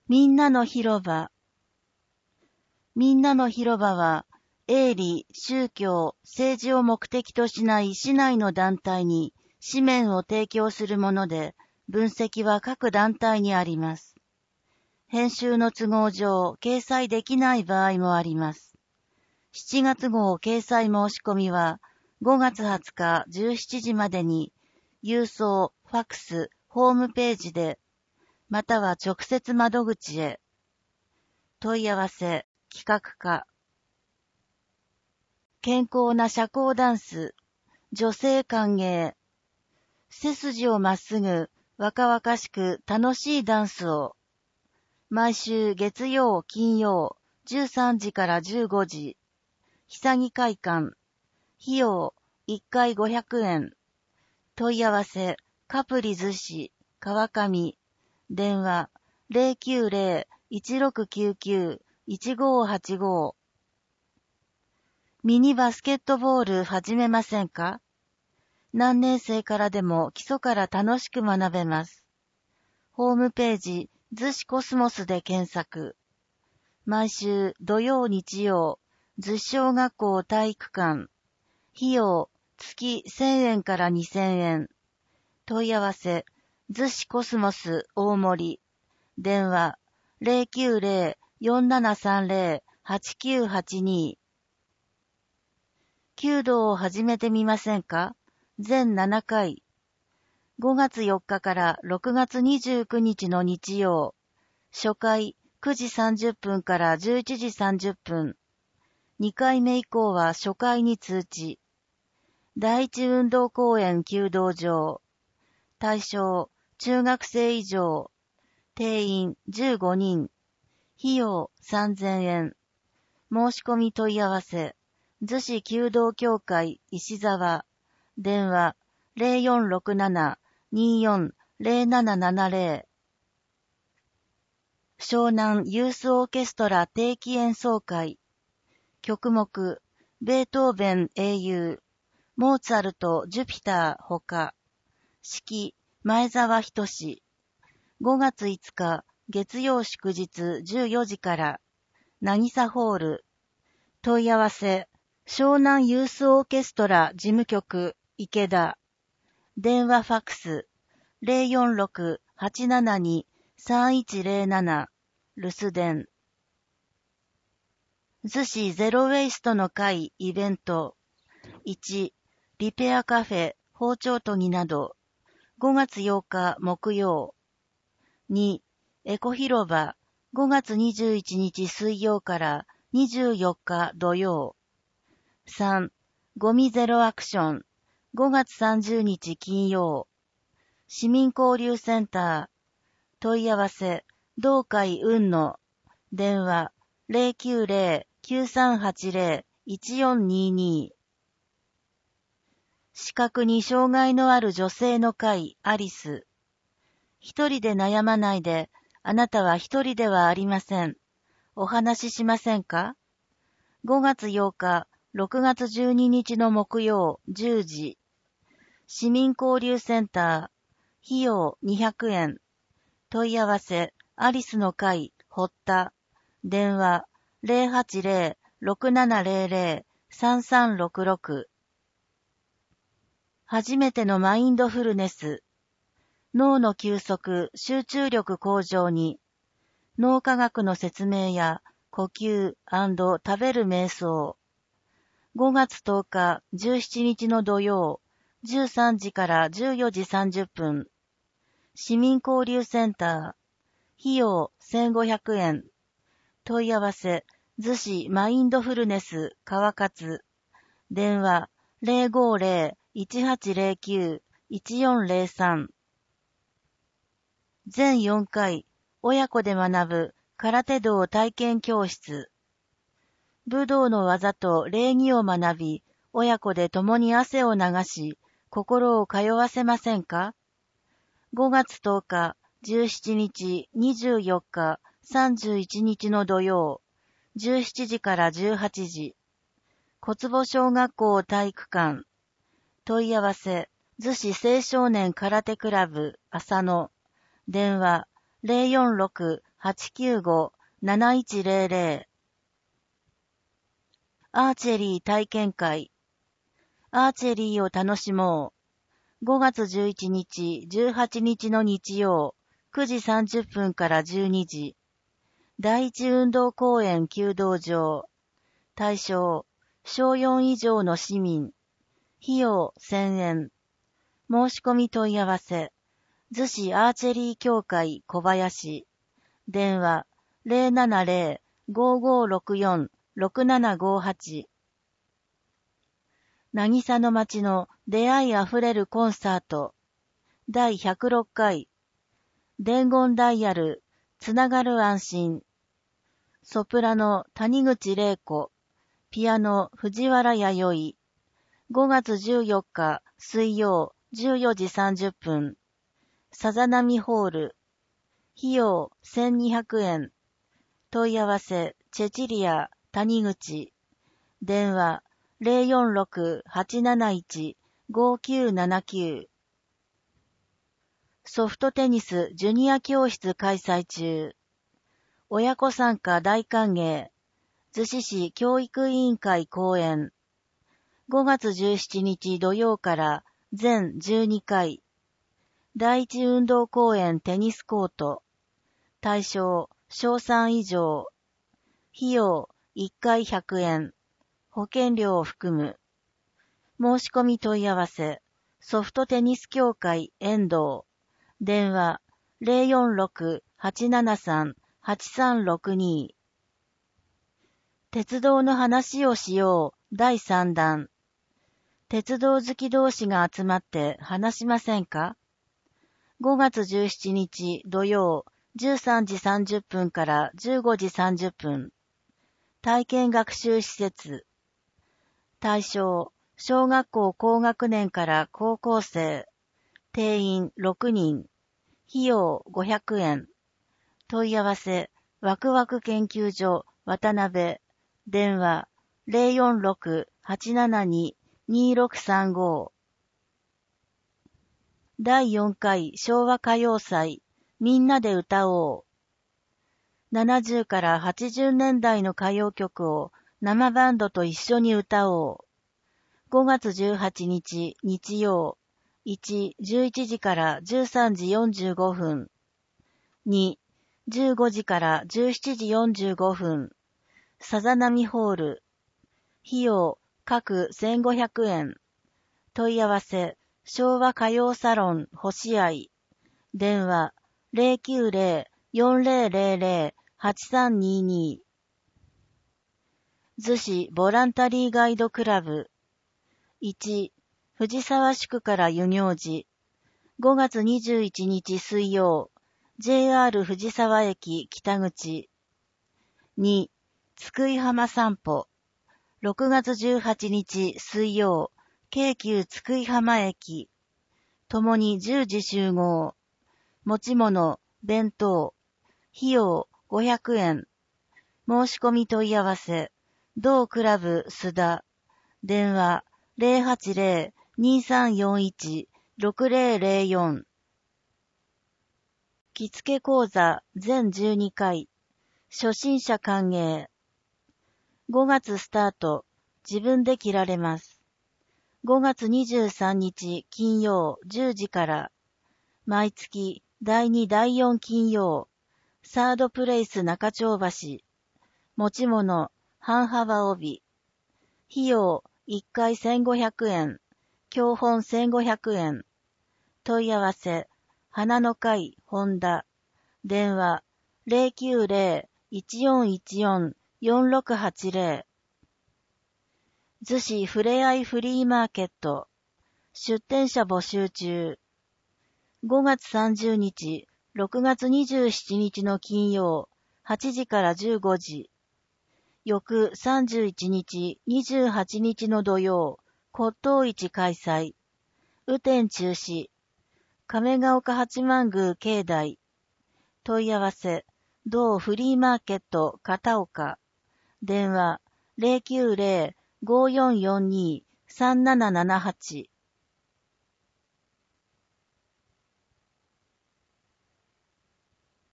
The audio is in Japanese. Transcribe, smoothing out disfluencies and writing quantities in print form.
みんなの広場。みんなの広場は、営利、宗教、政治を目的としない市内の団体に紙面を提供するもので、分析は各団体にあります。編集の都合上、掲載できない場合もあります。7月号掲載申し込みは、5月20日17時までに、郵送、ファックス、ホームページで、または直接窓口へ。問い合わせ、企画課。健康な社交ダンス、女性歓迎。背筋をまっすぐ、若々しく楽しいダンスを。毎週月曜、金曜、13時から15時。久木会館。費用、1回500円。問い合わせ、カプリ逗子、川上。電話、090-1699-1585。ミニバスケットボール始めませんか？何年生からでも基礎から楽しく学べます。ホームページ、逗子コスモスで検索。毎週土曜日曜、逗子小学校体育館。費用、月1000円から2000円。問い合わせ、逗子コスモス大森。電話、090-4730-8982。弓道を始めてみませんか？全7回。5月4日から6月29日の日曜。初回9時30分から11時30分。2回目以降は初回に通知。第一運動公園弓道場。対象、中学生以上。定員15人。費用3000円。申し込み問い合わせ。逗子弓道協会石沢。電話0467-240770。湘南ユースオーケストラ定期演奏会。曲目、ベートーベン英雄、モーツァルト、ジュピターほか。指揮、前澤仁志。5月5日、月曜祝日14時から。渚ホール。問い合わせ。湘南ユースオーケストラ事務局、池田。電話ファックス、046-872-3107、留守電。逗子ゼロウェイストの会イベント。1、リペアカフェ、包丁研ぎなど。5月8日木曜。2、エコ広場、5月21日水曜から24日土曜。3、ゴミゼロアクション、5月30日金曜。市民交流センター。問い合わせ、同会運の。電話、090-9380-1422。視覚に障害のある女性の会、アリス。一人で悩まないで、あなたは一人ではありません。お話ししませんか？ 5 月8日、6月12日の木曜10時。市民交流センター。費用200円。問い合わせ、アリスの会、堀田。電話、080-6700-3366。初めてのマインドフルネス。脳の休息、集中力向上に。脳科学の説明や、呼吸&食べる瞑想。5月10日、17日の土曜、13時から14時30分。市民交流センター。費用1500円。問い合わせ、逗子マインドフルネス川勝。電話050-1809-1403。全4回、親子で学ぶ空手道体験教室。武道の技と礼儀を学び、親子で共に汗を流し、心を通わせませんか？ 5 月10日、17日、24日、31日の土曜、17時から18時。小坪小学校体育館。問い合わせ、逗子青少年空手クラブ、浅野。電話、 080-895-7100。アーチェリー体験会。アーチェリーを楽しもう。5月11日、18日の日曜、9時30分から12時。第一運動公園弓道場。対象、小4以上の市民。費用1000円。申し込み問い合わせ。逗子アーチェリー協会小林。電話070-5564-6758。渚の街の出会いあふれるコンサート。第106回。伝言ダイヤル、つながる安心。ソプラノ谷口玲子。ピアノ藤原弥生。5月14日水曜14時30分。さざなみホール。費用1200円。問い合わせ、チェチリア、谷口。電話046-871-5979。ソフトテニスジュニア教室開催中。親子参加大歓迎。逗子市教育委員会講演。5月17日土曜から全12回。第一運動公園テニスコート。対象、小3以上。費用、1回100円。保険料を含む。申し込み問い合わせ。ソフトテニス協会遠藤。電話046-873-8362。鉄道の話をしよう第3弾。鉄道好き同士が集まって話しませんか？ 5 月17日土曜13時30分から15時30分。体験学習施設。対象、小学校高学年から高校生。定員6人。費用500円。問い合わせ、ワクワク研究所渡辺。電話046-872-2635。第4回昭和歌謡祭、みんなで歌おう。70から80年代の歌謡曲を生バンドと一緒に歌おう。5月18日日曜、1、11時から13時45分。2、15時から17時45分。さざなみホール。費用、各1500円。問い合わせ、昭和歌謡サロン星合。電話、090-4000-8322。逗子ボランタリーガイドクラブ。1、藤沢宿から遊行寺。5月21日水曜、JR 藤沢駅北口。2、津久井浜散歩。6月18日水曜、京急津久井浜駅。ともに10時集合。持ち物、弁当。費用500円。申し込み問い合わせ。同クラブ須田。電話080-2341-6004。着付け講座全12回。初心者歓迎。5月スタート。自分で着られます。5月23日金曜10時から。毎月第2第4金曜。サードプレイス中町橋。持ち物、半幅帯。費用1回1500円。教本1500円。問い合わせ、花の会、本田。電話、090-1414-4680。逗子ふれあいフリーマーケット。出店者募集中。5月30日、6月27日の金曜、8時から15時。翌31日、28日の土曜、骨董市開催。雨天中止。亀ヶ岡八幡宮境内。問い合わせ、同フリーマーケット片岡。電話、090-5442-3778。